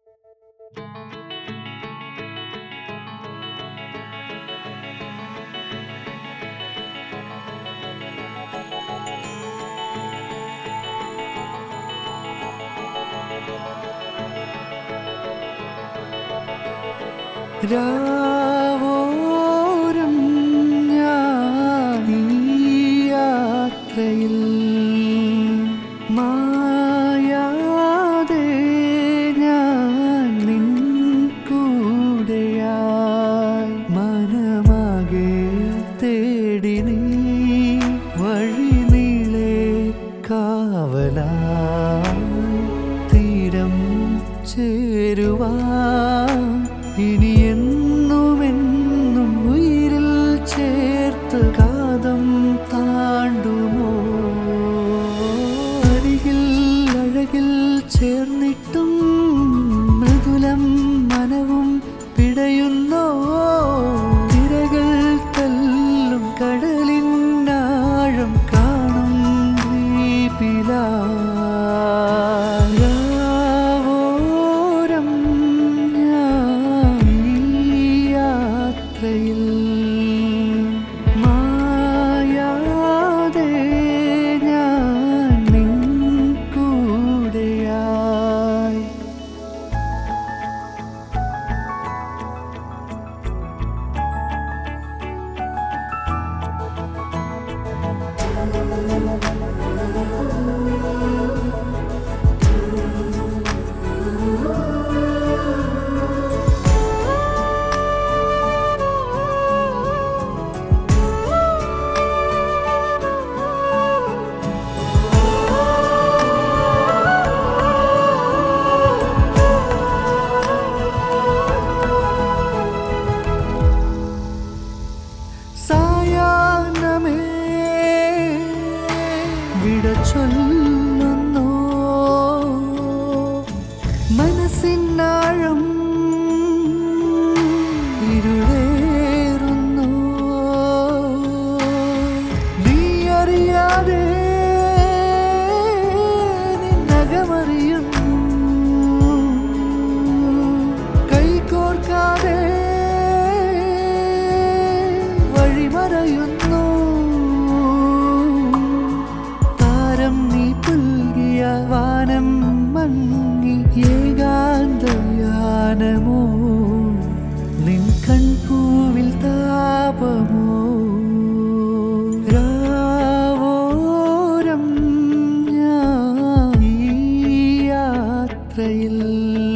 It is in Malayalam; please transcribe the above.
രാവോരം ഞാൻ ഈ യാത്രയിൽ മായാതെ ഞാൻ നിൻ കൂടെയായി മനമാകെ തേടി നീ വഴി നീളെ കാവലായി തീരം ചേരുവാൻ ഇനി എന്നുമെന്നും ഉയിരിൽ ചേർത്ത് കാതം താണ്ടുമോ അരികിൽ അഴകിൽ ചേർന്നിട്ടും മൃദുലം മനവും പിടയുന്നോ തിരകൾ തല്ലും കടലിനാഴം കാണും ദ്വീപിലാ മായാതെ ഞാൻ നിൻ കൂടെയായി വിട ചൊല്ലുന്നു മനസ്സിനാഴം ഇരുളേറുന്നു നീ അറിയാതെ നിന്നകമറിയുന്നു കൈകോർക്കാതെ വഴിമറയുന്നു നീ പുൽകിയ വാനം മങ്ങി ഏകാന്തയാനമോ നിൻ കൺപൂവിൽ താപമോ രാവോരം ഞാൻ ഈ യാത്രയിൽ